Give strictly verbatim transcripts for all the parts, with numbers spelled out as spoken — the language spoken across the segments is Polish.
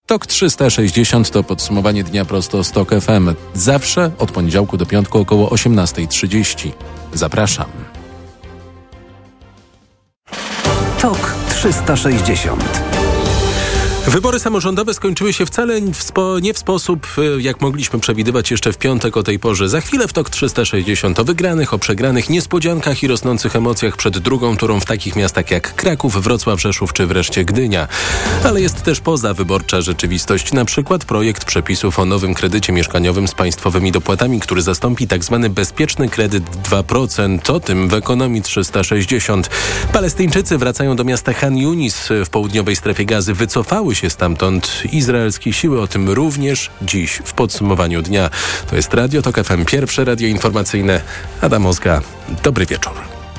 Tok trzysta sześćdziesiąt to podsumowanie dnia prosto z Tok F M. Zawsze od poniedziałku do piątku około osiemnasta trzydzieści. Zapraszam. Tok trzysta sześćdziesiąt. Wybory samorządowe skończyły się wcale w spo, nie w sposób, jak mogliśmy przewidywać jeszcze w piątek o tej porze. Za chwilę w Tok trzysta sześćdziesiąt o wygranych, o przegranych, niespodziankach i rosnących emocjach przed drugą turą w takich miastach jak Kraków, Wrocław, Rzeszów czy wreszcie Gdynia. Ale jest też pozawyborcza rzeczywistość. Na przykład projekt przepisów o nowym kredycie mieszkaniowym z państwowymi dopłatami, który zastąpi tzw. bezpieczny kredyt dwa procent. O tym w Ekonomii trzysta sześćdziesiąt. Palestyńczycy wracają do miasta Chan Yunis w południowej strefie Gazy. Wycofały się stamtąd izraelskie siły. O tym również dziś w podsumowaniu dnia. To jest Radio Tok F M, pierwsze radio informacyjne. Adam Ozga. Dobry wieczór.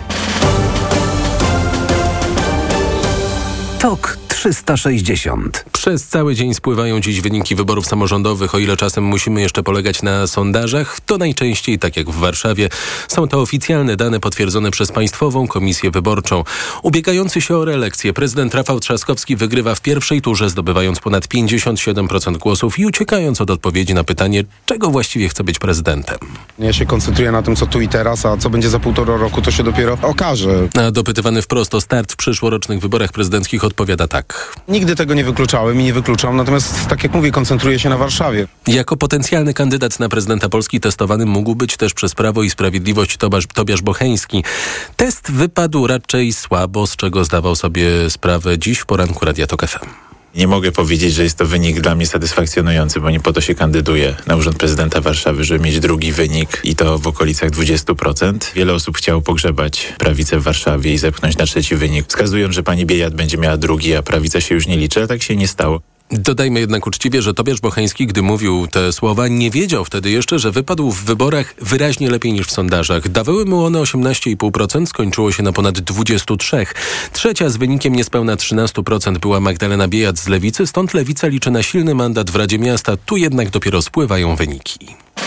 Tok trzysta sześćdziesiąt. Przez cały dzień spływają dziś wyniki wyborów samorządowych. O ile czasem musimy jeszcze polegać na sondażach, to najczęściej, tak jak w Warszawie, są to oficjalne dane potwierdzone przez Państwową Komisję Wyborczą. Ubiegający się o reelekcję prezydent Rafał Trzaskowski wygrywa w pierwszej turze, zdobywając ponad pięćdziesiąt siedem procent głosów i uciekając od odpowiedzi na pytanie, czego właściwie chce być prezydentem. Ja się koncentruję na tym, co tu i teraz, a co będzie za półtora roku, to się dopiero okaże. A dopytywany wprost o start w przyszłorocznych wyborach prezydenckich odpowiada tak. Nigdy tego nie wykluczałem i nie wykluczam, natomiast, tak jak mówię, koncentruję się na Warszawie. Jako potencjalny kandydat na prezydenta Polski testowany mógł być też przez Prawo i Sprawiedliwość Tobiasz, Tobiasz Bocheński. Test wypadł raczej słabo, z czego zdawał sobie sprawę dziś w poranku Radia Tok F M. Nie mogę powiedzieć, że jest to wynik dla mnie satysfakcjonujący, bo nie po to się kandyduję na urząd prezydenta Warszawy, żeby mieć drugi wynik i to w okolicach dwadzieścia procent. Wiele osób chciało pogrzebać prawicę w Warszawie i zepchnąć na trzeci wynik, wskazując, że pani Biejat będzie miała drugi, a prawica się już nie liczy, ale tak się nie stało. Dodajmy jednak uczciwie, że Tobiasz Bocheński, gdy mówił te słowa, nie wiedział wtedy jeszcze, że wypadł w wyborach wyraźnie lepiej niż w sondażach. Dawały mu one osiemnaście i pół procent, skończyło się na ponad dwadzieścia trzy procent. Trzecia z wynikiem niespełna trzynaście procent była Magdalena Biejat z Lewicy, stąd Lewica liczy na silny mandat w Radzie Miasta. Tu jednak dopiero spływają wyniki.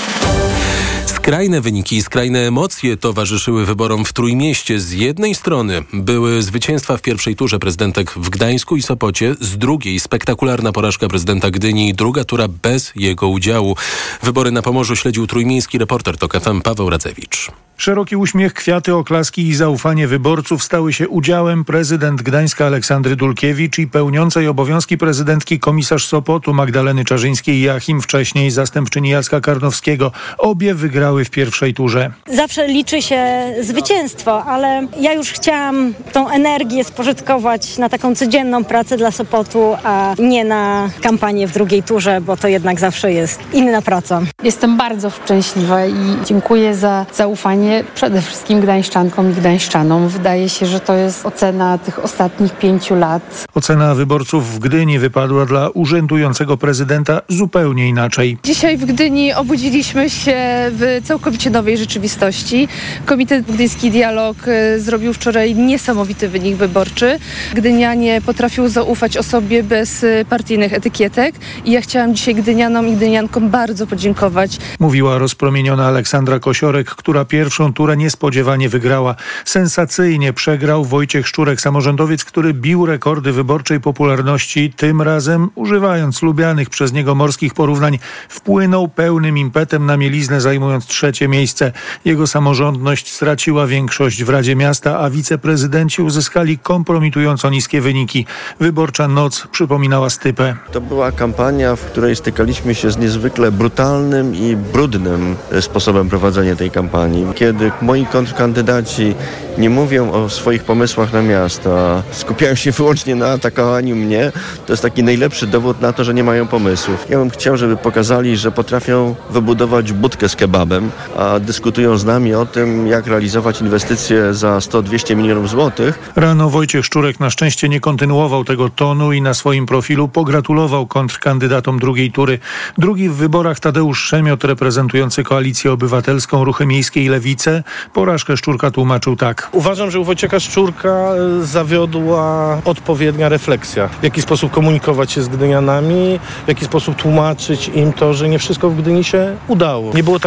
Skrajne wyniki i skrajne emocje towarzyszyły wyborom w Trójmieście. Z jednej strony były zwycięstwa w pierwszej turze prezydentek w Gdańsku i Sopocie, z drugiej spektakularna porażka prezydenta Gdyni i druga tura bez jego udziału. Wybory na Pomorzu śledził trójmiejski reporter Tok F M Paweł Radzewicz. Szeroki uśmiech, kwiaty, oklaski i zaufanie wyborców stały się udziałem prezydent Gdańska Aleksandry Dulkiewicz i pełniącej obowiązki prezydentki komisarz Sopotu Magdaleny Czarzyńskiej i Joachim, wcześniej zastępczyni Jacka Karnowskiego. Obie wygrały w pierwszej turze. Zawsze liczy się zwycięstwo, ale ja już chciałam tą energię spożytkować na taką codzienną pracę dla Sopotu, a nie na kampanię w drugiej turze, bo to jednak zawsze jest inna praca. Jestem bardzo szczęśliwa i dziękuję za zaufanie przede wszystkim gdańszczankom i gdańszczanom. Wydaje się, że to jest ocena tych ostatnich pięciu lat. Ocena wyborców w Gdyni wypadła dla urzędującego prezydenta zupełnie inaczej. Dzisiaj w Gdyni obudziliśmy się w całkowicie nowej rzeczywistości. Komitet Gdyński Dialog zrobił wczoraj niesamowity wynik wyborczy. Gdynianie potrafią zaufać osobie bez partyjnych etykietek i ja chciałam dzisiaj gdynianom i gdyniankom bardzo podziękować. Mówiła rozpromieniona Aleksandra Kosiorek, która pierwszą turę niespodziewanie wygrała. Sensacyjnie przegrał Wojciech Szczurek, samorządowiec, który bił rekordy wyborczej popularności, tym razem używając lubianych przez niego morskich porównań, wpłynął pełnym impetem na mieliznę, zajmując trzecie miejsce. Jego samorządność straciła większość w Radzie Miasta, a wiceprezydenci uzyskali kompromitująco niskie wyniki. Wyborcza noc przypominała stypę. To była kampania, w której stykaliśmy się z niezwykle brutalnym i brudnym sposobem prowadzenia tej kampanii. Kiedy moi kontrkandydaci nie mówią o swoich pomysłach na miasto, a skupiają się wyłącznie na atakowaniu mnie, to jest taki najlepszy dowód na to, że nie mają pomysłów. Ja bym chciał, żeby pokazali, że potrafią wybudować budkę z kebabem, a dyskutują z nami o tym, jak realizować inwestycje za sto dwieście milionów złotych. Rano Wojciech Szczurek na szczęście nie kontynuował tego tonu i na swoim profilu pogratulował kontrkandydatom drugiej tury. Drugi w wyborach Tadeusz Szemiot, reprezentujący Koalicję Obywatelską, Ruchy Miejskie i Lewicę, porażkę Szczurka tłumaczył tak. Uważam, że u Wojciecha Szczurka zawiodła odpowiednia refleksja. W jaki sposób komunikować się z gdynianami, w jaki sposób tłumaczyć im to, że nie wszystko w Gdyni się udało. Nie było takiej refleksji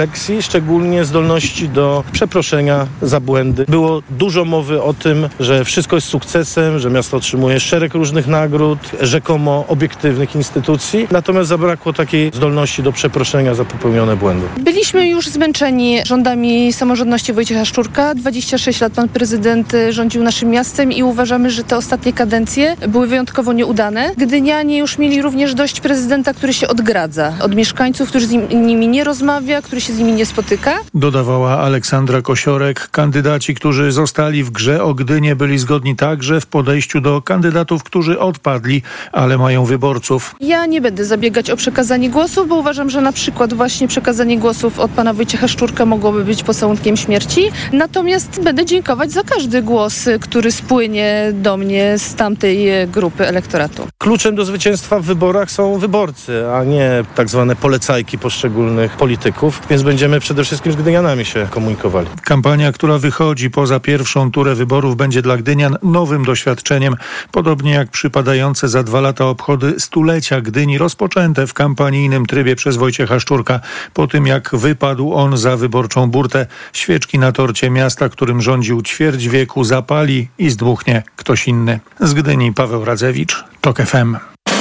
refleksji, szczególnie zdolności do przeproszenia za błędy. Było dużo mowy o tym, że wszystko jest sukcesem, że miasto otrzymuje szereg różnych nagród, rzekomo obiektywnych instytucji, natomiast zabrakło takiej zdolności do przeproszenia za popełnione błędy. Byliśmy już zmęczeni rządami samorządności Wojciecha Szczurka. dwadzieścia sześć lat pan prezydent rządził naszym miastem i uważamy, że te ostatnie kadencje były wyjątkowo nieudane. Gdynianie już mieli również dość prezydenta, który się odgradza od mieszkańców, który z nimi nie rozmawia, który się z nimi nie spotyka. Dodawała Aleksandra Kosiorek. Kandydaci, którzy zostali w grze o Gdynię, byli zgodni także w podejściu do kandydatów, którzy odpadli, ale mają wyborców. Ja nie będę zabiegać o przekazanie głosów, bo uważam, że na przykład właśnie przekazanie głosów od pana Wojciecha Szczurka mogłoby być pocałunkiem śmierci. Natomiast będę dziękować za każdy głos, który spłynie do mnie z tamtej grupy elektoratu. Kluczem do zwycięstwa w wyborach są wyborcy, a nie tak zwane polecajki poszczególnych polityków, więc będziemy przede wszystkim z gdynianami się komunikowali. Kampania, która wychodzi poza pierwszą turę wyborów, będzie dla gdynian nowym doświadczeniem, podobnie jak przypadające za dwa lata obchody stulecia Gdyni rozpoczęte w kampanijnym trybie przez Wojciecha Szczurka, po tym jak wypadł on za wyborczą burtę. Świeczki na torcie miasta, którym rządził ćwierć wieku, zapali i zdmuchnie ktoś inny. Z Gdyni Paweł Radzewicz, TOK F M.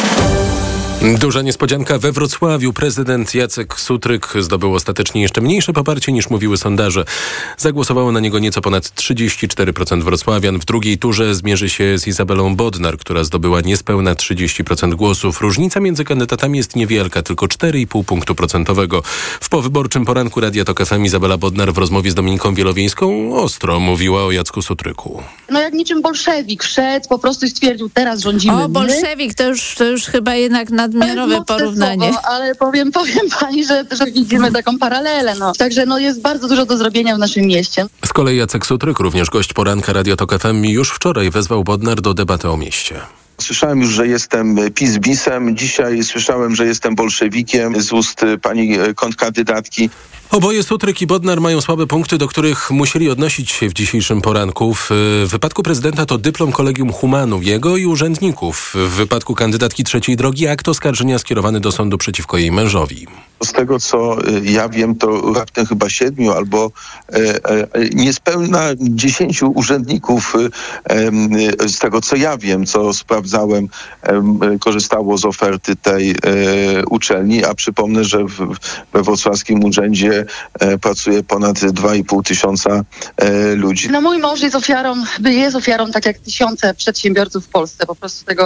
Duża niespodzianka we Wrocławiu. Prezydent Jacek Sutryk zdobył ostatecznie jeszcze mniejsze poparcie niż mówiły sondaże. Zagłosowało na niego nieco ponad trzydzieści cztery procent wrocławian. W drugiej turze zmierzy się z Izabelą Bodnar, która zdobyła niespełna trzydzieści procent głosów. Różnica między kandydatami jest niewielka, tylko cztery i pół punktu procentowego. W powyborczym poranku Radia Tok F M Izabela Bodnar w rozmowie z Dominiką Wielowiejską ostro mówiła o Jacku Sutryku. No jak niczym bolszewik wszedł po prostu i stwierdził, teraz rządzimy. O, bolszewik to już, to już chyba jednak nad Miarowe porównanie. Słowo, ale powiem, powiem pani, że, że widzimy taką paralelę. No. Także no, jest bardzo dużo do zrobienia w naszym mieście. Z kolei Jacek Sutryk, również gość poranka Radia Tok F M, już wczoraj wezwał Bodnar do debaty o mieście. Słyszałem już, że jestem PiS-bisem. Dzisiaj słyszałem, że jestem bolszewikiem z ust pani kontrkandydatki. Oboje Sutryk i Bodnar mają słabe punkty, do których musieli odnosić się w dzisiejszym poranku. W wypadku prezydenta to dyplom Kolegium Humanum, jego i urzędników. W wypadku kandydatki Trzeciej Drogi akt oskarżenia skierowany do sądu przeciwko jej mężowi. Z tego, co ja wiem, to raptem chyba siedmiu albo e, e, niespełna dziesięciu urzędników e, z tego, co ja wiem, co sprawdzałem, e, korzystało z oferty tej e, uczelni, a przypomnę, że w, we wrocławskim urzędzie e, pracuje ponad dwa i pół tysiąca e, ludzi. No mój mąż jest ofiarą, jest ofiarą, tak jak tysiące przedsiębiorców w Polsce, po prostu tego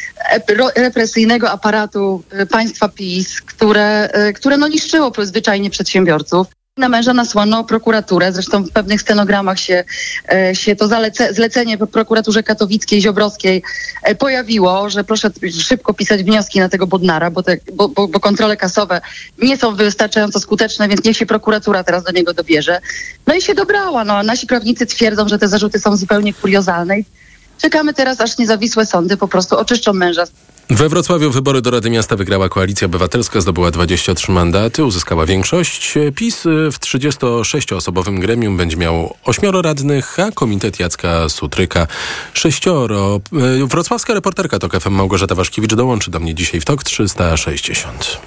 represyjnego aparatu państwa PiS, które, które no niszczyło zwyczajnie przedsiębiorców. Na męża nasłano prokuraturę, zresztą w pewnych stenogramach się, się to zalece, zlecenie po prokuraturze katowickiej, ziobrowskiej pojawiło, że proszę szybko pisać wnioski na tego Bodnara, bo, te, bo, bo, bo kontrole kasowe nie są wystarczająco skuteczne, więc niech się prokuratura teraz do niego dobierze. No i się dobrała. No, nasi prawnicy twierdzą, że te zarzuty są zupełnie kuriozalne. Czekamy teraz, aż niezawisłe sądy po prostu oczyszczą męża. We Wrocławiu wybory do Rady Miasta wygrała Koalicja Obywatelska, zdobyła dwadzieścia trzy mandaty, uzyskała większość. PiS w trzydziestosześcioosobowym gremium będzie miał ośmioro radnych, a komitet Jacka Sutryka sześcioro. Wrocławska reporterka TOK F M Małgorzata Waszkiewicz dołączy do mnie dzisiaj w TOK trzysta sześćdziesiąt.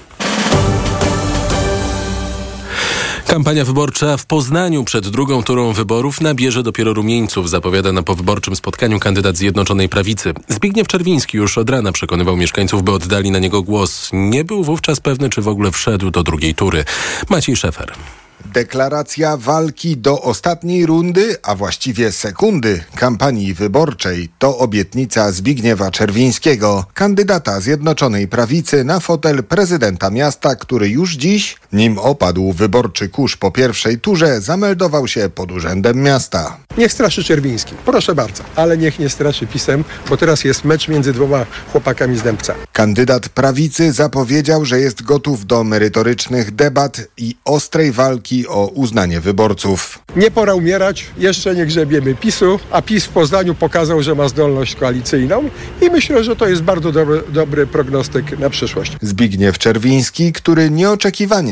Kampania wyborcza w Poznaniu przed drugą turą wyborów nabierze dopiero rumieńców, zapowiada na powyborczym spotkaniu kandydat Zjednoczonej Prawicy. Zbigniew Czerwiński już od rana przekonywał mieszkańców, by oddali na niego głos. Nie był wówczas pewny, czy w ogóle wszedł do drugiej tury. Maciej Szefer. Deklaracja walki do ostatniej rundy, a właściwie sekundy kampanii wyborczej to obietnica Zbigniewa Czerwińskiego, kandydata Zjednoczonej Prawicy na fotel prezydenta miasta, który już dziś, nim opadł wyborczy kurz po pierwszej turze, zameldował się pod urzędem miasta. Niech straszy Czerwiński, proszę bardzo, ale niech nie straszy PiS-em, bo teraz jest mecz między dwoma chłopakami z Dębca. Kandydat prawicy zapowiedział, że jest gotów do merytorycznych debat i ostrej walki o uznanie wyborców. Nie pora umierać, jeszcze nie grzebiemy PiS-u, a PiS w Poznaniu pokazał, że ma zdolność koalicyjną i myślę, że to jest bardzo dobry, dobry prognostyk na przyszłość. Zbigniew Czerwiński, który nieoczekiwanie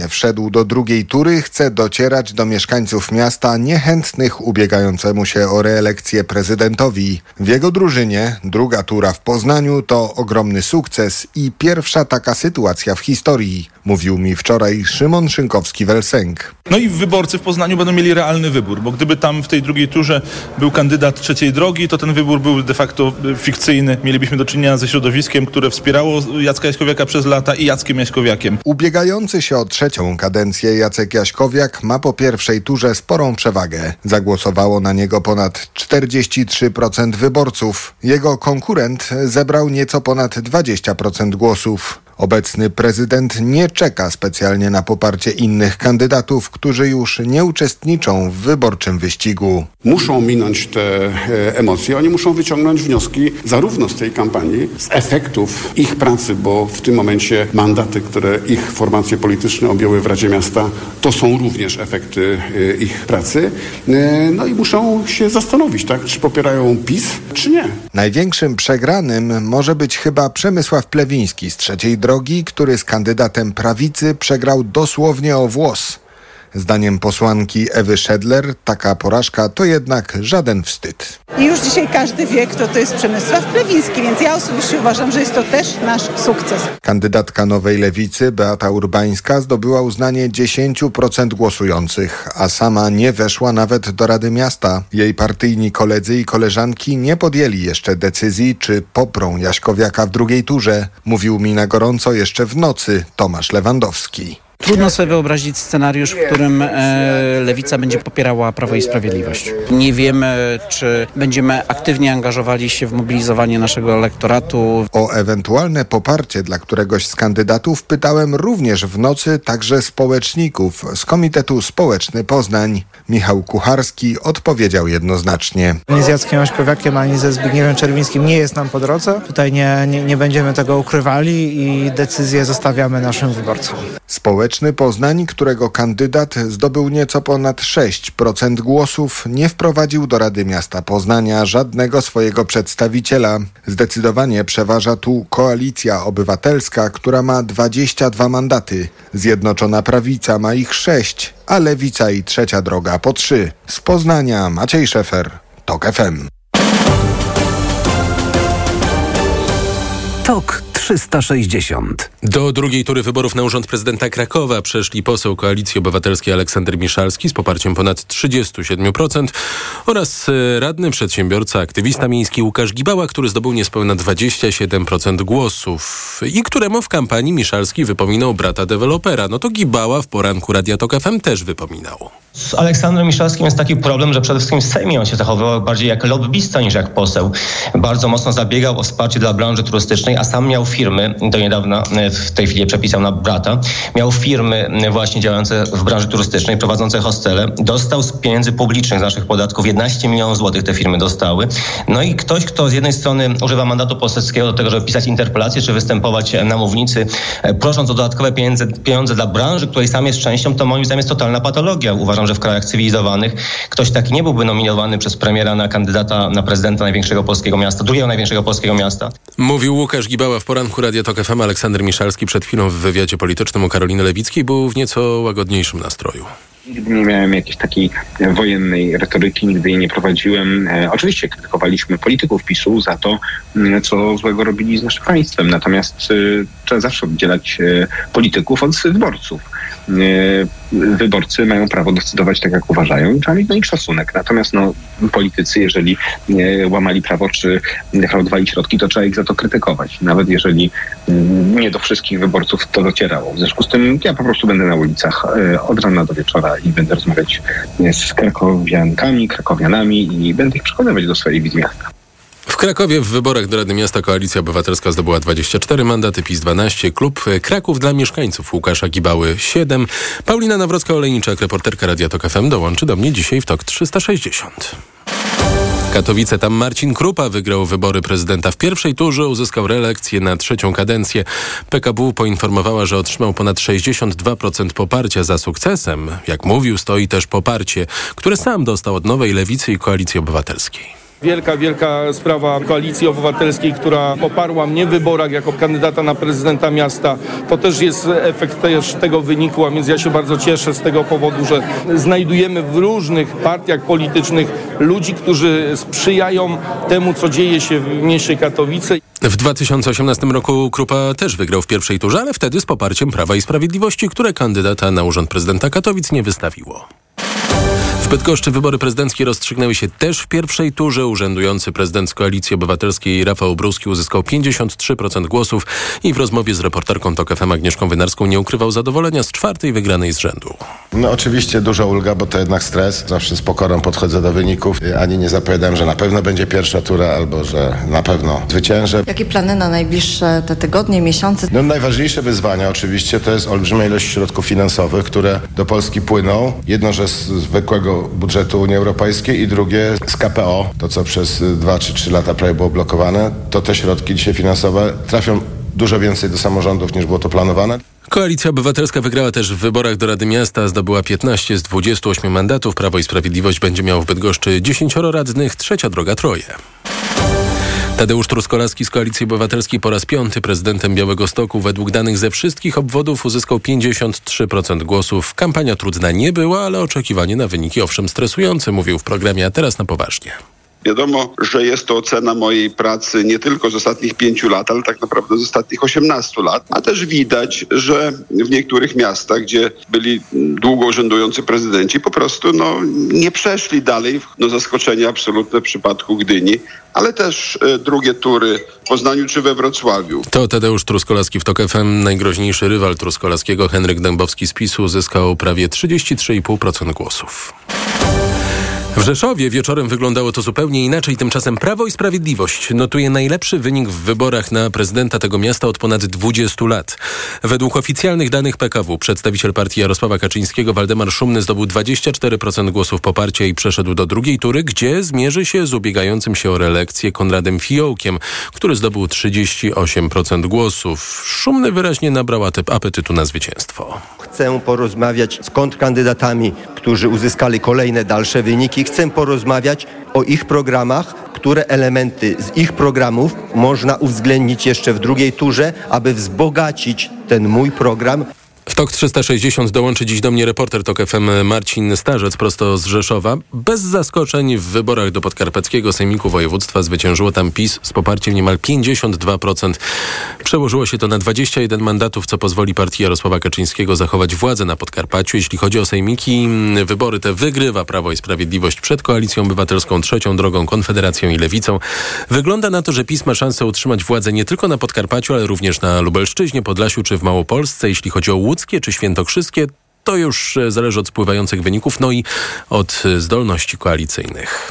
ważne, wszedł do drugiej tury, chce docierać do mieszkańców miasta niechętnych ubiegającemu się o reelekcję prezydentowi. W jego drużynie druga tura w Poznaniu to ogromny sukces i pierwsza taka sytuacja w historii, mówił mi wczoraj Szymon Szynkowski-Welsenk. No i wyborcy w Poznaniu będą mieli realny wybór, bo gdyby tam w tej drugiej turze był kandydat trzeciej drogi, to ten wybór był de facto fikcyjny. Mielibyśmy do czynienia ze środowiskiem, które wspierało Jacka Jaśkowiaka przez lata i Jackiem Jaśkowiakiem. Ubiegający się o trzecią kadencję Jacek Jaśkowiak ma po pierwszej turze sporą przewagę. Zagłosowało na niego ponad czterdzieści trzy procent wyborców. Jego konkurent zebrał nieco ponad dwadzieścia procent głosów. Obecny prezydent nie czeka specjalnie na poparcie innych kandydatów, którzy już nie uczestniczą w wyborczym wyścigu. Muszą minąć te e, emocje, oni muszą wyciągnąć wnioski zarówno z tej kampanii, z efektów ich pracy, bo w tym momencie mandaty, które ich formacje polityczne objęły w Radzie Miasta, to są również efekty e, ich pracy. E, no i muszą się zastanowić, tak, czy popierają PiS, czy nie. Największym przegranym może być chyba Przemysław Plewiński z trzeciej drogi, który z kandydatem prawicy przegrał dosłownie o włos. Zdaniem posłanki Ewy Szedler taka porażka to jednak żaden wstyd. I już dzisiaj każdy wie, kto to jest Przemysław Plewiński, więc ja osobiście uważam, że jest to też nasz sukces. Kandydatka Nowej Lewicy Beata Urbańska zdobyła uznanie dziesięć procent głosujących, a sama nie weszła nawet do Rady Miasta. Jej partyjni koledzy i koleżanki nie podjęli jeszcze decyzji, czy poprą Jaśkowiaka w drugiej turze. Mówił mi na gorąco jeszcze w nocy Tomasz Lewandowski. Trudno sobie wyobrazić scenariusz, w którym e, Lewica będzie popierała Prawo i Sprawiedliwość. Nie wiemy, czy będziemy aktywnie angażowali się w mobilizowanie naszego elektoratu. O ewentualne poparcie dla któregoś z kandydatów pytałem również w nocy także społeczników z Komitetu Społeczny Poznań. Michał Kucharski odpowiedział jednoznacznie. Ani z Jackiem Jaśkowiakiem, ani ze Zbigniewem Czerwińskim nie jest nam po drodze. Tutaj nie, nie, nie będziemy tego ukrywali i decyzję zostawiamy naszym wyborcom. Społeczny Poznań, którego kandydat zdobył nieco ponad sześć procent głosów, nie wprowadził do Rady Miasta Poznania żadnego swojego przedstawiciela. Zdecydowanie przeważa tu Koalicja Obywatelska, która ma dwadzieścia dwa mandaty. Zjednoczona Prawica ma ich sześć, a Lewica i Trzecia Droga po trzy. Z Poznania Maciej Szefer, TOK F M. TOK trzysta sześćdziesiąt. Do drugiej tury wyborów na urząd prezydenta Krakowa przeszli poseł Koalicji Obywatelskiej Aleksander Miszalski z poparciem ponad trzydzieści siedem procent oraz radny przedsiębiorca, aktywista miejski Łukasz Gibała, który zdobył niespełna dwadzieścia siedem procent głosów i któremu w kampanii Miszalski wypominał brata dewelopera. No to Gibała w poranku Radia TOK F M też wypominał. Z Aleksandrem Miszalskim jest taki problem, że przede wszystkim w Sejmie on się zachowywał bardziej jak lobbyista niż jak poseł. Bardzo mocno zabiegał o wsparcie dla branży turystycznej, a sam miał firmy, do niedawna w tej chwili przepisał na brata, miał firmy właśnie działające w branży turystycznej, prowadzące hostele. Dostał z pieniędzy publicznych, z naszych podatków jedenaście milionów złotych te firmy dostały. No i ktoś, kto z jednej strony używa mandatu poselskiego do tego, żeby pisać interpelacje, czy występować na mównicy, prosząc o dodatkowe pieniądze, pieniądze dla branży, której sam jest częścią, to moim zdaniem jest totalna patologia. Uważam, że w krajach cywilizowanych ktoś taki nie byłby nominowany przez premiera na kandydata na prezydenta największego polskiego miasta, drugiego największego polskiego miasta. Mówił Łukasz Gibała w poranku Radia TOK F M. Aleksander Miszalski przed chwilą w wywiadzie politycznym u Karoliny Lewickiej był w nieco łagodniejszym nastroju. Nigdy nie miałem jakiejś takiej wojennej retoryki, nigdy jej nie prowadziłem. E, oczywiście krytykowaliśmy polityków PiSu za to, co złego robili z naszym państwem. Natomiast e, trzeba zawsze oddzielać e, polityków od wyborców. E, wyborcy mają prawo decydować tak, jak uważają i trzeba mieć do nich szacunek. Natomiast no, politycy, jeżeli e, łamali prawo czy defraudowali środki, to trzeba ich za to krytykować. Nawet jeżeli m, nie do wszystkich wyborców to docierało. W związku z tym ja po prostu będę na ulicach e, od rana do wieczora i będę rozmawiać z krakowiankami, krakowianami i będę ich przekonywać do swojej wizji miasta. W Krakowie w wyborach do Rady Miasta Koalicja Obywatelska zdobyła dwadzieścia cztery mandaty, PiS dwanaście, klub Kraków dla mieszkańców Łukasza Gibały siedem. Paulina Nawrocka-Olejniczak, reporterka Radia TOK F M, dołączy do mnie dzisiaj w TOK trzysta sześćdziesiąt. Katowice, tam Marcin Krupa wygrał wybory prezydenta w pierwszej turze, uzyskał reelekcję na trzecią kadencję. P K W poinformowała, że otrzymał ponad sześćdziesiąt dwa procent poparcia. Za sukcesem, jak mówił, stoi też poparcie, które sam dostał od Nowej Lewicy i Koalicji Obywatelskiej. Wielka, wielka sprawa Koalicji Obywatelskiej, która poparła mnie w wyborach jako kandydata na prezydenta miasta. To też jest efekt też tego wyniku, a więc ja się bardzo cieszę z tego powodu, że znajdujemy w różnych partiach politycznych ludzi, którzy sprzyjają temu, co dzieje się w mieście Katowice. W dwa tysiące osiemnastym roku Krupa też wygrał w pierwszej turze, ale wtedy z poparciem Prawa i Sprawiedliwości, które kandydata na urząd prezydenta Katowic nie wystawiło. W Bydgoszczy wybory prezydenckie rozstrzygnęły się też w pierwszej turze. Urzędujący prezydent z Koalicji Obywatelskiej Rafał Bruski uzyskał pięćdziesiąt trzy procent głosów i w rozmowie z reporterką TOK F M Agnieszką Wynarską nie ukrywał zadowolenia z czwartej wygranej z rzędu. No oczywiście duża ulga, bo to jednak stres. Zawsze z pokorą podchodzę do wyników. Ani nie zapowiadałem, że na pewno będzie pierwsza tura albo że na pewno zwyciężę. Jakie plany na najbliższe te tygodnie, miesiące? No najważniejsze wyzwania oczywiście to jest olbrzymia ilość środków finansowych, które do Polski płyną. Jedno, że z zwykłego budżetu Unii Europejskiej i drugie z K P O, to co przez dwa czy trzy lata prawie było blokowane, to te środki dzisiaj finansowe trafią dużo więcej do samorządów niż było to planowane. Koalicja Obywatelska wygrała też w wyborach do Rady Miasta, zdobyła piętnaście z dwudziestu ośmiu mandatów. Prawo i Sprawiedliwość będzie miało w Bydgoszczy dziesięcioro radnych, Trzecia Droga troje. Tadeusz Truskolaski z Koalicji Obywatelskiej po raz piąty prezydentem Białegostoku. Według danych ze wszystkich obwodów uzyskał pięćdziesiąt trzy procent głosów. Kampania trudna nie była, ale oczekiwanie na wyniki owszem stresujące, mówił w programie, a teraz na poważnie. Wiadomo, że jest to ocena mojej pracy nie tylko z ostatnich pięciu lat, ale tak naprawdę z ostatnich osiemnastu lat. A też widać, że w niektórych miastach, gdzie byli długo urzędujący prezydenci, po prostu no, nie przeszli dalej. No, zaskoczenie absolutne w przypadku Gdyni, ale też e, drugie tury w Poznaniu czy we Wrocławiu. To Tadeusz Truskolaski w TOK F M. Najgroźniejszy rywal Truskolaskiego, Henryk Dębowski z PiSu, uzyskał prawie trzydzieści trzy i pół procent głosów. W Rzeszowie wieczorem wyglądało to zupełnie inaczej. Tymczasem Prawo i Sprawiedliwość notuje najlepszy wynik w wyborach na prezydenta tego miasta od ponad dwudziestu lat. Według oficjalnych danych P K W przedstawiciel partii Jarosława Kaczyńskiego Waldemar Szumny zdobył dwadzieścia cztery procent głosów poparcia i przeszedł do drugiej tury, gdzie zmierzy się z ubiegającym się o reelekcję Konradem Fiołkiem, który zdobył trzydzieści osiem procent głosów. Szumny wyraźnie nabrał apetytu na zwycięstwo. Chcę porozmawiać z kontrkandydatami, którzy uzyskali kolejne dalsze wyniki. Chcę porozmawiać o ich programach, które elementy z ich programów można uwzględnić jeszcze w drugiej turze, aby wzbogacić ten mój program. W TOK trzysta sześćdziesiąt dołączy dziś do mnie reporter TOK F M Marcin Starzec prosto z Rzeszowa. Bez zaskoczeń w wyborach do Podkarpackiego Sejmiku Województwa zwyciężyło tam PiS z poparciem niemal pięćdziesiąt dwa procent. Przełożyło się to na dwadzieścia jeden mandatów, co pozwoli partii Jarosława Kaczyńskiego zachować władzę na Podkarpaciu. Jeśli chodzi o sejmiki, wybory te wygrywa Prawo i Sprawiedliwość przed Koalicją Obywatelską, Trzecią Drogą, Konfederacją i Lewicą. Wygląda na to, że PiS ma szansę utrzymać władzę nie tylko na Podkarpaciu, ale również na Lubelszczyźnie, Podlasiu czy w Małopolsce. Jeśli chodzi o Łódź czy świętokrzyskie, to już zależy od spływających wyników, no i od zdolności koalicyjnych.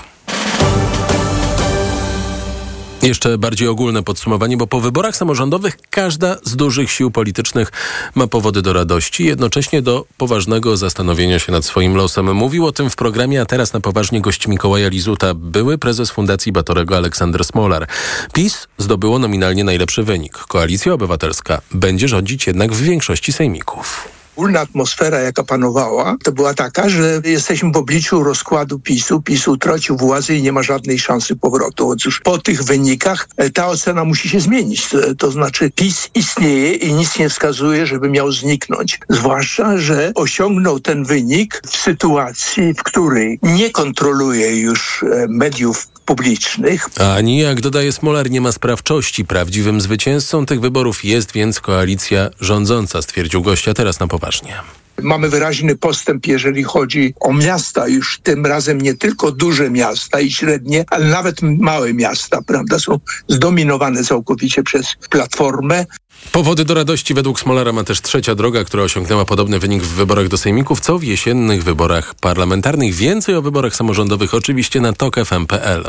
Jeszcze bardziej ogólne podsumowanie, bo po wyborach samorządowych każda z dużych sił politycznych ma powody do radości, jednocześnie do poważnego zastanowienia się nad swoim losem. Mówił o tym w programie, a teraz na poważnie gość Mikołaja Lizuta, były prezes Fundacji Batorego Aleksander Smolar. PiS zdobyło nominalnie najlepszy wynik. Koalicja Obywatelska będzie rządzić jednak w większości sejmików. Ogólna atmosfera, jaka panowała, to była taka, że jesteśmy w obliczu rozkładu PiSu. PiS utracił władzę i nie ma żadnej szansy powrotu. Otóż po tych wynikach ta ocena musi się zmienić. To znaczy PiS istnieje i nic nie wskazuje, żeby miał zniknąć. Zwłaszcza, że osiągnął ten wynik w sytuacji, w której nie kontroluje już mediów publicznych. Ani, jak dodaje Smolar, nie ma sprawczości. Prawdziwym zwycięzcą tych wyborów jest więc koalicja rządząca, stwierdził gość, a teraz na poważnie. Mamy wyraźny postęp, jeżeli chodzi o miasta. Już tym razem nie tylko duże miasta i średnie, ale nawet małe miasta, prawda, są zdominowane całkowicie przez Platformę. Powody do radości według Smolara ma też Trzecia Droga, która osiągnęła podobny wynik w wyborach do sejmików, co w jesiennych wyborach parlamentarnych. Więcej o wyborach samorządowych oczywiście na tok f m kropka p l.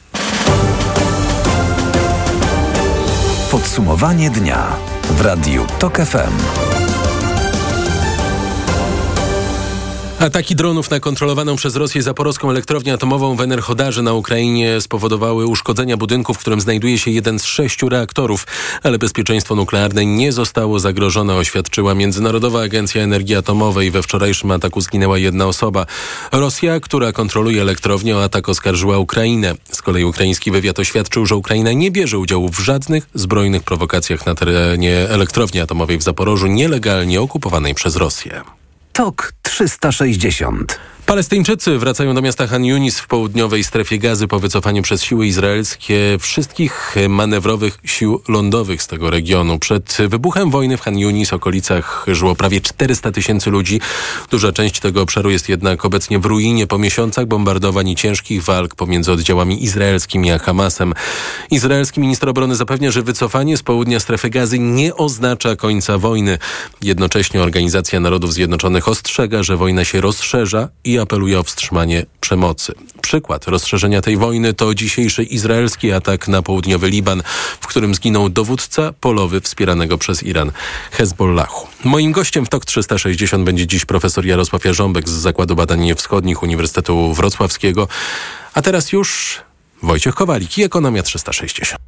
Podsumowanie dnia w Radiu TOK F M. Ataki dronów na kontrolowaną przez Rosję zaporowską elektrownię atomową w Enerhodarze na Ukrainie spowodowały uszkodzenia budynku, w którym znajduje się jeden z sześciu reaktorów, ale bezpieczeństwo nuklearne nie zostało zagrożone, oświadczyła Międzynarodowa Agencja Energii Atomowej. We wczorajszym ataku zginęła jedna osoba. Rosja, która kontroluje elektrownię, o atak oskarżyła Ukrainę. Z kolei ukraiński wywiad oświadczył, że Ukraina nie bierze udziału w żadnych zbrojnych prowokacjach na terenie elektrowni atomowej w Zaporożu, nielegalnie okupowanej przez Rosję. Tok trzysta sześćdziesiąt. Palestyńczycy wracają do miasta Chan Yunis w południowej strefie Gazy po wycofaniu przez siły izraelskie wszystkich manewrowych sił lądowych z tego regionu. Przed wybuchem wojny w Chan Yunis, okolicach, żyło prawie czterysta tysięcy ludzi. Duża część tego obszaru jest jednak obecnie w ruinie po miesiącach bombardowań i ciężkich walk pomiędzy oddziałami izraelskimi a Hamasem. Izraelski minister obrony zapewnia, że wycofanie z południa strefy Gazy nie oznacza końca wojny. Jednocześnie Organizacja Narodów Zjednoczonych ostrzega, że wojna się rozszerza i apeluje o wstrzymanie przemocy. Przykład rozszerzenia tej wojny to dzisiejszy izraelski atak na południowy Liban, w którym zginął dowódca polowy wspieranego przez Iran Hezbollahu. Moim gościem w Tok trzysta sześćdziesiąt będzie dziś profesor Jarosław Jarząbek z Zakładu Badań Wschodnich Uniwersytetu Wrocławskiego. A teraz już Wojciech Kowalik i Ekonomia trzysta sześćdziesiąt.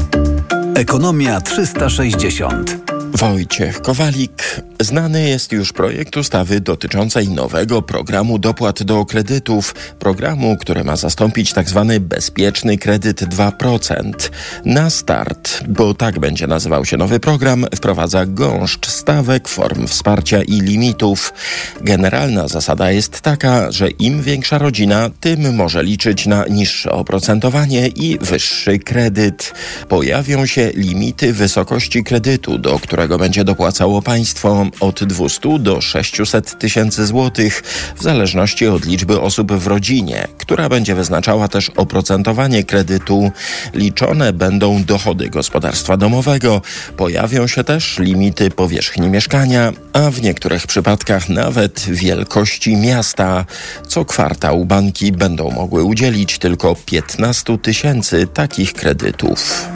Ekonomia trzysta sześćdziesiąt. Wojciech Kowalik. Znany jest już projekt ustawy dotyczącej nowego programu dopłat do kredytów. Programu, który ma zastąpić tzw. bezpieczny kredyt dwa procent. Na start, bo tak będzie nazywał się nowy program, wprowadza gąszcz stawek, form wsparcia i limitów. Generalna zasada jest taka, że im większa rodzina, tym może liczyć na niższe oprocentowanie i wyższy kredyt. Pojawią się limity wysokości kredytu, do którego będzie dopłacało państwo od dwieście do sześciuset tysięcy złotych, w zależności od liczby osób w rodzinie, która będzie wyznaczała też oprocentowanie kredytu. Liczone będą dochody gospodarstwa domowego. Pojawią się też limity powierzchni mieszkania, a w niektórych przypadkach nawet wielkości miasta. Co kwartał banki będą mogły udzielić tylko piętnaście tysięcy takich kredytów.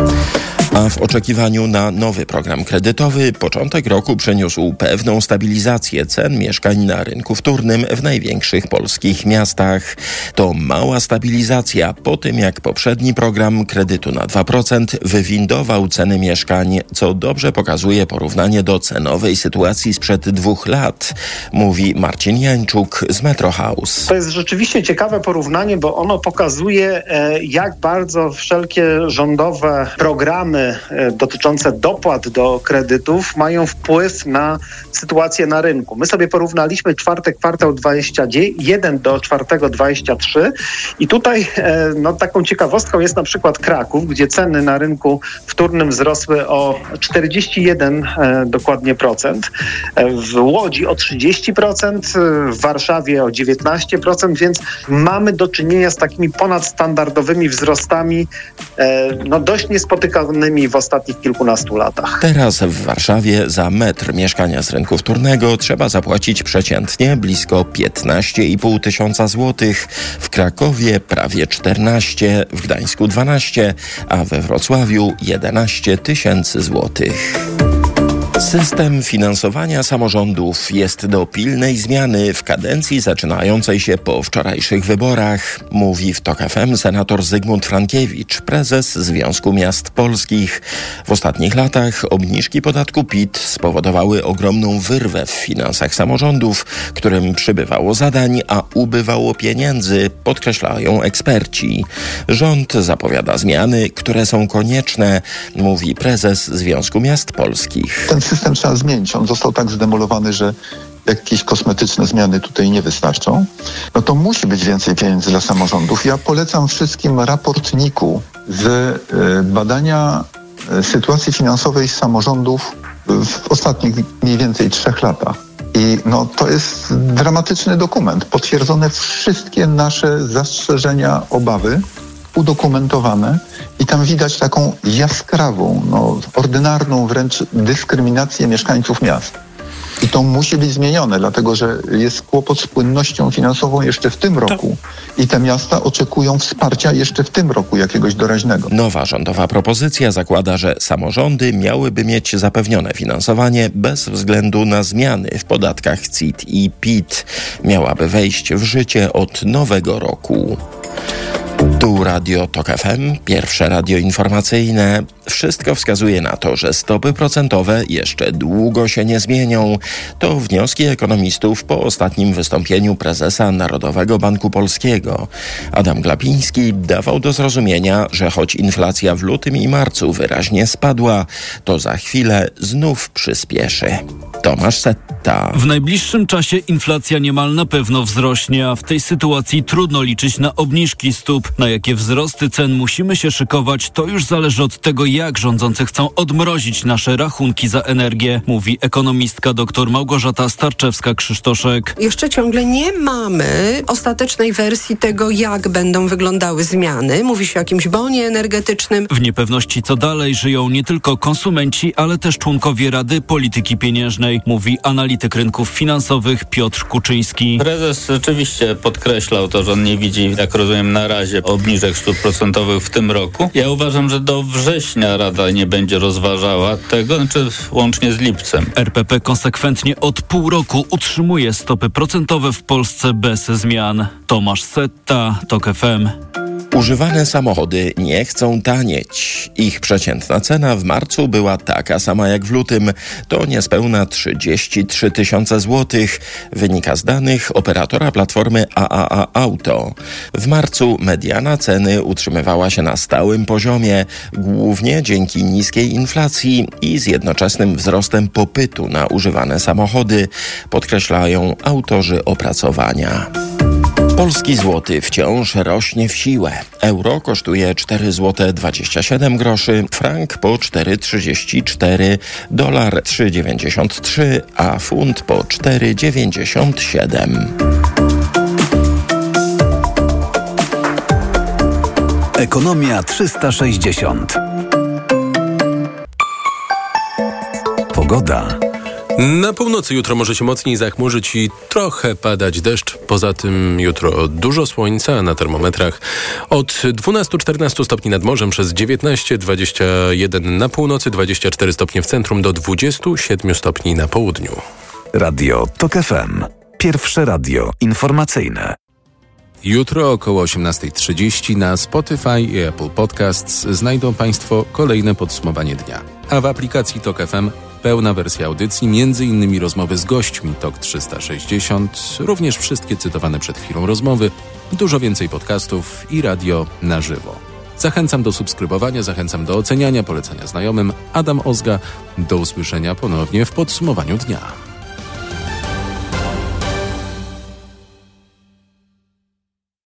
A w oczekiwaniu na nowy program kredytowy początek roku przyniósł pewną stabilizację cen mieszkań na rynku wtórnym w największych polskich miastach. To mała stabilizacja po tym, jak poprzedni program kredytu na dwa procent wywindował ceny mieszkań, co dobrze pokazuje porównanie do cenowej sytuacji sprzed dwóch lat, mówi Marcin Jańczuk z Metro House. To jest rzeczywiście ciekawe porównanie, bo ono pokazuje, jak bardzo wszelkie rządowe programy dotyczące dopłat do kredytów mają wpływ na sytuację na rynku. My sobie porównaliśmy czwarty kwartał dwudziesty jeden do czwartego dwudziestego trzeciego i tutaj no, taką ciekawostką jest na przykład Kraków, gdzie ceny na rynku wtórnym wzrosły o czterdzieści jeden dokładnie procent, w Łodzi o trzydzieści procent, w Warszawie o dziewiętnaście procent, więc mamy do czynienia z takimi ponadstandardowymi wzrostami no, dość niespotykanymi w ostatnich kilkunastu latach. Teraz w Warszawie za metr mieszkania z rynku wtórnego trzeba zapłacić przeciętnie blisko piętnaście i pół tysiąca złotych, w Krakowie prawie czternaście, w Gdańsku dwanaście, a we Wrocławiu jedenaście tysięcy złotych. System finansowania samorządów jest do pilnej zmiany w kadencji zaczynającej się po wczorajszych wyborach, mówi w Tok F M senator Zygmunt Frankiewicz, prezes Związku Miast Polskich. W ostatnich latach obniżki podatku P I T spowodowały ogromną wyrwę w finansach samorządów, którym przybywało zadań, a ubywało pieniędzy, podkreślają eksperci. Rząd zapowiada zmiany, które są konieczne, mówi prezes Związku Miast Polskich. Ten system trzeba zmienić. On został tak zdemolowany, że jakieś kosmetyczne zmiany tutaj nie wystarczą. No to musi być więcej pieniędzy dla samorządów. Ja polecam wszystkim raport N I K U z y, badania y, sytuacji finansowej samorządów w ostatnich mniej więcej trzech latach. I no, to jest dramatyczny dokument. Potwierdzone wszystkie nasze zastrzeżenia, obawy, udokumentowane i tam widać taką jaskrawą, no, ordynarną wręcz dyskryminację mieszkańców miast. I to musi być zmienione, dlatego że jest kłopot z płynnością finansową jeszcze w tym roku i te miasta oczekują wsparcia jeszcze w tym roku jakiegoś doraźnego. Nowa rządowa propozycja zakłada, że samorządy miałyby mieć zapewnione finansowanie bez względu na zmiany w podatkach C I T i P I T. Miałaby wejść w życie od nowego roku. Tu Radio Tok F M, pierwsze radio informacyjne. Wszystko wskazuje na to, że stopy procentowe jeszcze długo się nie zmienią. To wnioski ekonomistów po ostatnim wystąpieniu prezesa Narodowego Banku Polskiego. Adam Glapiński dawał do zrozumienia, że choć inflacja w lutym i marcu wyraźnie spadła, to za chwilę znów przyspieszy. Tomasz Setta. W najbliższym czasie inflacja niemal na pewno wzrośnie, a w tej sytuacji trudno liczyć na obniżki stóp. Na jakie wzrosty cen musimy się szykować, to już zależy od tego, jak rządzący chcą odmrozić nasze rachunki za energię, mówi ekonomistka dr Małgorzata Starczewska-Krzysztoszek. Jeszcze ciągle nie mamy ostatecznej wersji tego, jak będą wyglądały zmiany. Mówi się o jakimś bonie energetycznym. W niepewności co dalej żyją nie tylko konsumenci, ale też członkowie Rady Polityki Pieniężnej, mówi analityk rynków finansowych Piotr Kuczyński. Prezes rzeczywiście podkreślał to, że on nie widzi, jak rozumiem, na razie obniżek stóp procentowych w tym roku. Ja uważam, że do września Rada nie będzie rozważała tego, znaczy łącznie z lipcem. R P P konsekwentnie od pół roku utrzymuje stopy procentowe w Polsce bez zmian. Tomasz Setta, Tok F M. Używane samochody nie chcą tanieć. Ich przeciętna cena w marcu była taka sama jak w lutym. To niespełna trzydzieści trzy tysiące złotych. Wynika z danych operatora platformy A A A Auto. W marcu mediana ceny utrzymywała się na stałym poziomie, głównie dzięki niskiej inflacji i z jednoczesnym wzrostem popytu na używane samochody, podkreślają autorzy opracowania. Polski złoty wciąż rośnie w siłę. Euro kosztuje cztery złote dwadzieścia siedem groszy, frank po cztery trzydzieści cztery, dolar trzy dziewięćdziesiąt trzy, a funt po cztery dziewięćdziesiąt siedem. Ekonomia trzysta sześćdziesiąt. Pogoda. Na północy jutro może się mocniej zachmurzyć i trochę padać deszcz. Poza tym jutro dużo słońca, a na termometrach od dwunastu do czternastu stopni nad morzem, przez dziewiętnaście do dwudziestu jeden na północy, dwadzieścia cztery stopnie w centrum, do dwudziestu siedmiu stopni na południu. Radio Tok F M. Pierwsze radio informacyjne. Jutro około osiemnasta trzydzieści na Spotify i Apple Podcasts znajdą Państwo kolejne podsumowanie dnia. A w aplikacji Tok F M pełna wersja audycji, między innymi rozmowy z gośćmi Tok trzysta sześćdziesiąt, również wszystkie cytowane przed chwilą rozmowy, dużo więcej podcastów i radio na żywo. Zachęcam do subskrybowania, zachęcam do oceniania, polecania znajomym. Adam Ozga, do usłyszenia ponownie w podsumowaniu dnia.